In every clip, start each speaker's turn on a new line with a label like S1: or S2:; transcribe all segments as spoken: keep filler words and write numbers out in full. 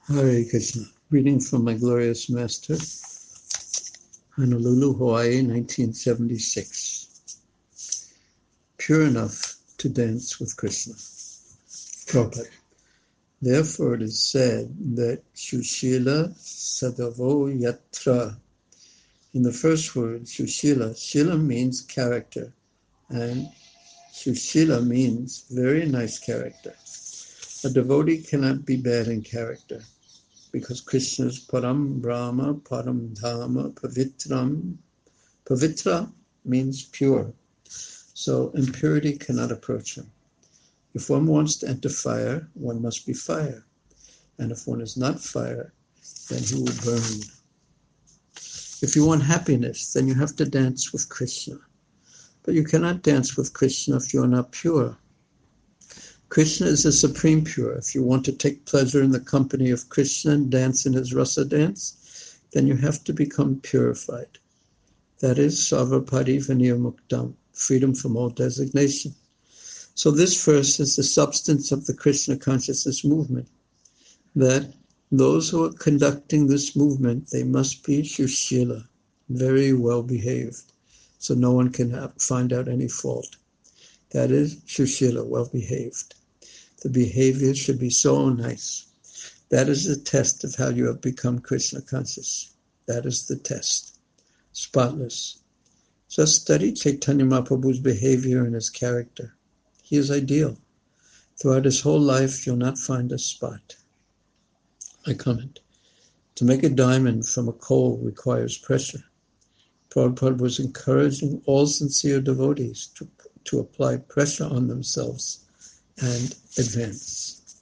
S1: Hare Krishna. Reading from my glorious master, Honolulu, Hawaii, nineteen seventy-six. Pure enough to dance with Krishna. Prabhupada. Therefore it is said that Shushila Sadavo Yatra. In the first word, Shushila, Shila means character, and Shushila means very nice character. A devotee cannot be bad in character, because Krishna is Param Brahma, Param Dhamma, Pavitram. Pavitra means pure. So impurity cannot approach him. If one wants to enter fire, one must be fire. And if one is not fire, then he will burn. If you want happiness, then you have to dance with Krishna. But you cannot dance with Krishna if you are not pure. Krishna is the supreme pure. If you want to take pleasure in the company of Krishna and dance in his rasa dance, then you have to become purified. That is Sarvapari Vinirmuktam, freedom from all designation. So this verse is the substance of the Krishna consciousness movement, that those who are conducting this movement, they must be Shushila, very well behaved, so no one can have, find out any fault. That is Shushila, well behaved. The behavior should be so nice. That is the test of how you have become Krishna conscious. That is the test. Spotless. Just study Chaitanya Mahaprabhu's behavior and his character. He is ideal. Throughout his whole life, you'll not find a spot. I comment. To make a diamond from a coal requires pressure. Prabhupada was encouraging all sincere devotees to, to apply pressure on themselves and advance.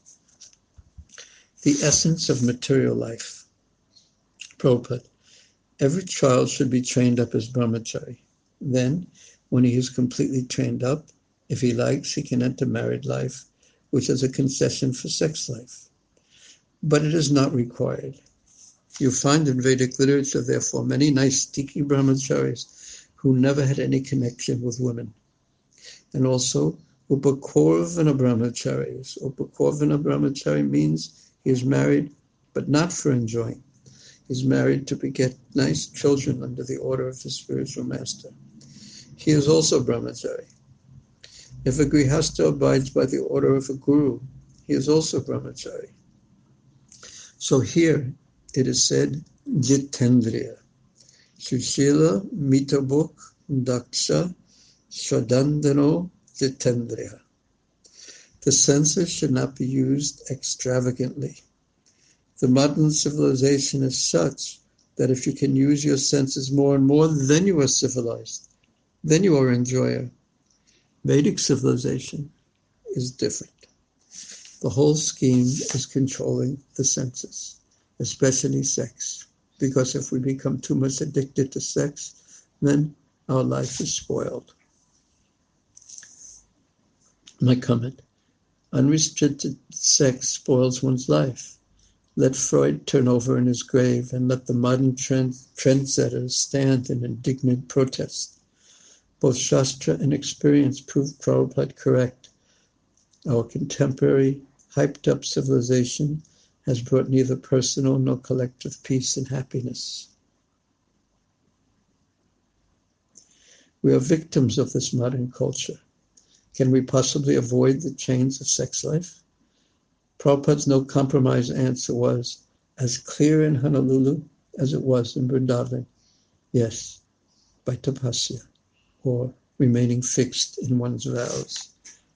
S1: The essence of material life. Prabhupada. Every child should be trained up as brahmachari. Then, when he is completely trained up, if he likes, he can enter married life, which is a concession for sex life. But it is not required. You find in Vedic literature, therefore, many nice sticky brahmacharis who never had any connection with women. And also, upakorvana brahmacharis. Upakorvana brahmachari means he is married, but not for enjoying. He's married to beget nice children under the order of his spiritual master. He is also brahmachari. If a grihastha abides by the order of a guru, he is also brahmachari. So here it is said, Jitendriya, Sushila Mitabuk Daksha Shradandano Jitendriya. The senses should not be used extravagantly. The modern civilization is such that if you can use your senses more and more, then you are civilized. Then you are enjoyer. Vedic civilization is different. The whole scheme is controlling the senses, especially sex. Because if we become too much addicted to sex, then our life is spoiled. My comment. Unrestricted sex spoils one's life. Let Freud turn over in his grave and let the modern trend, trendsetters stand in indignant protest. Both Shastra and experience proved Prabhupada correct. Our contemporary, hyped-up civilization has brought neither personal nor collective peace and happiness. We are victims of this modern culture. Can we possibly avoid the chains of sex life? Prabhupada's no-compromise answer was as clear in Honolulu as it was in Vrindavan. Yes, by tapasya, or remaining fixed in one's vows.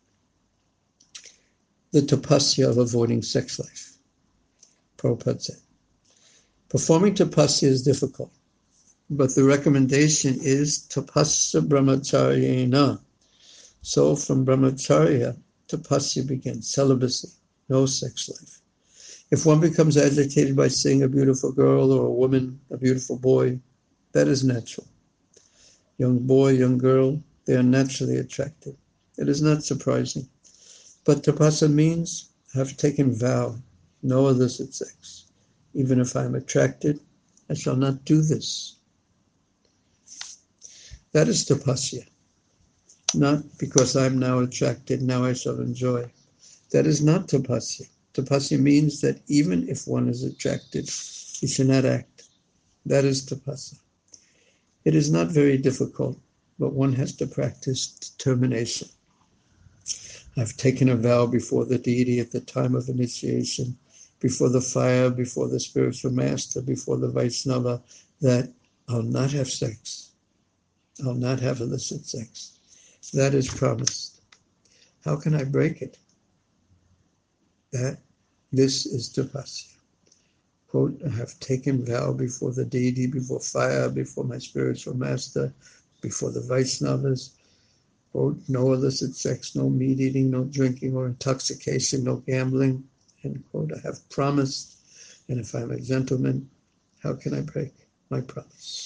S1: The tapasya of avoiding sex life. Prabhupada said, performing tapasya is difficult, but the recommendation is tapasya brahmacharyena. So from brahmacharya, tapasya begins, celibacy, no sex life. If one becomes agitated by seeing a beautiful girl or a woman, a beautiful boy, that is natural. Young boy, young girl, they are naturally attracted. It is not surprising. But tapasya means I have taken vow, no illicit sex. Even if I am attracted, I shall not do this. That is tapasya. Not because I am now attracted, now I shall enjoy. That is not tapasya. Tapasya means that even if one is attracted, he should not act. That is tapasya. It is not very difficult, but one has to practice determination. I've taken a vow before the deity at the time of initiation, before the fire, before the spiritual master, before the Vaishnava, that I'll not have sex. I'll not have illicit sex. That is promised. How can I break it? That this is tapasya. Quote, I have taken vow before the deity, before fire, before my spiritual master, before the Vaishnavas. Quote, no illicit sex, no meat eating, no drinking or intoxication, no gambling. End quote, I have promised. And if I'm a gentleman, how can I break my promise?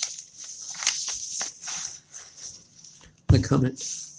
S1: The comment.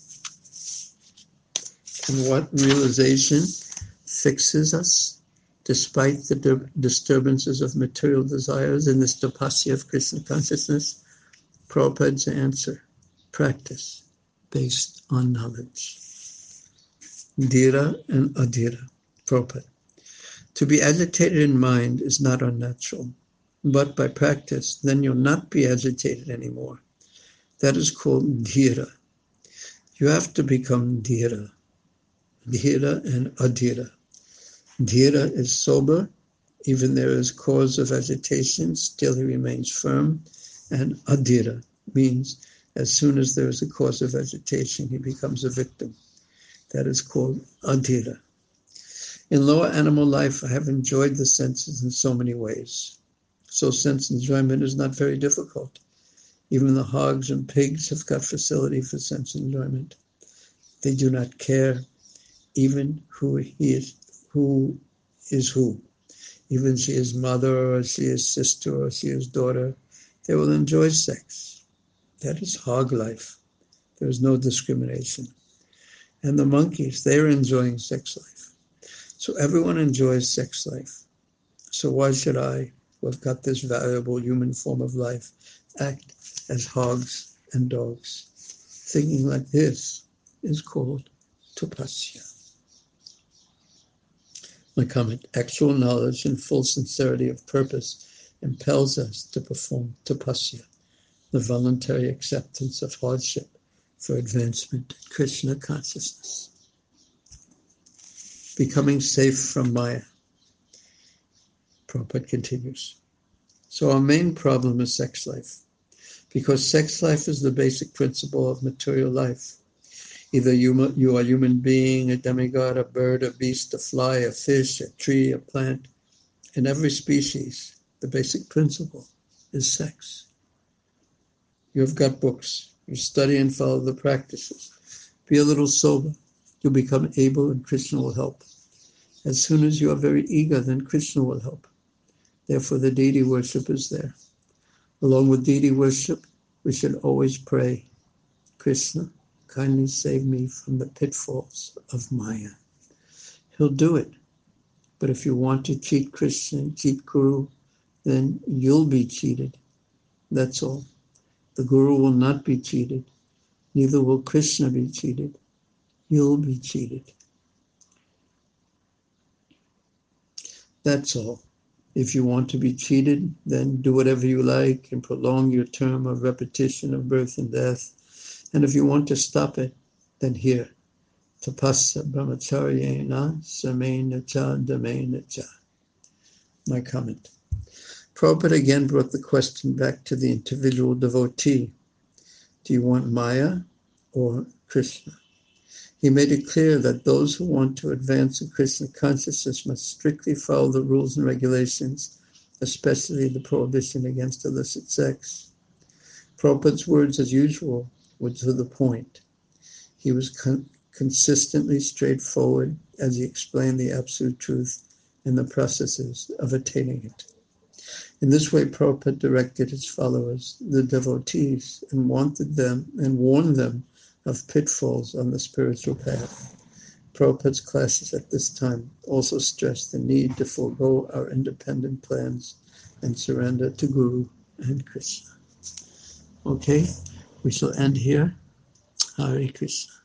S1: And what realization fixes us despite the di- disturbances of material desires in this tapasya of Krishna consciousness? Prabhupada's answer, practice based on knowledge. Dhira and adhira. Prabhupada. To be agitated in mind is not unnatural, but by practice, then you'll not be agitated anymore. That is called dhira. You have to become dhira. Dhira and adhira. Dhira is sober, even there is cause of agitation, still he remains firm. And adhira means as soon as there is a cause of agitation, he becomes a victim. That is called adhira. In lower animal life, I have enjoyed the senses in so many ways. So sense enjoyment is not very difficult. Even the hogs and pigs have got facility for sense enjoyment. They do not care even who he is, who is who. Even she is mother, or she is sister, or she is daughter. They will enjoy sex. That is hog life. There is no discrimination. And the monkeys, they are enjoying sex life. So everyone enjoys sex life. So why should I, who have got this valuable human form of life, act as hogs and dogs? Thinking like this is called tapasya. My comment, actual knowledge and full sincerity of purpose impels us to perform tapasya, the voluntary acceptance of hardship for advancement in Krishna consciousness. Becoming safe from Maya. Prabhupada continues. So our main problem is sex life, because sex life is the basic principle of material life. Either you, you are a human being, a demigod, a bird, a beast, a fly, a fish, a tree, a plant. In every species, the basic principle is sex. You have got books. You study and follow the practices. Be a little sober. You become able and Krishna will help. As soon as you are very eager, then Krishna will help. Therefore, the deity worship is there. Along with deity worship, we should always pray, Krishna, kindly save me from the pitfalls of Maya. He'll do it. But if you want to cheat Krishna, cheat Guru, then you'll be cheated. That's all. The Guru will not be cheated. Neither will Krishna be cheated. You'll be cheated. That's all. If you want to be cheated, then do whatever you like and prolong your term of repetition of birth and death. And if you want to stop it, then here, tapasya brahmacharyena samena cha damena cha. My comment. Prabhupada again brought the question back to the individual devotee. Do you want Maya or Krishna? He made it clear that those who want to advance in Krishna consciousness must strictly follow the rules and regulations, especially the prohibition against illicit sex. Prabhupada's words, as usual, were to the point. He was con- consistently straightforward as he explained the absolute truth and the processes of attaining it. In this way, Prabhupada directed his followers, the devotees, and wanted them and warned them of pitfalls on the spiritual path. Prabhupada's classes at this time also stressed the need to forego our independent plans and surrender to Guru and Krishna. Okay, we shall end here. Hare Krishna.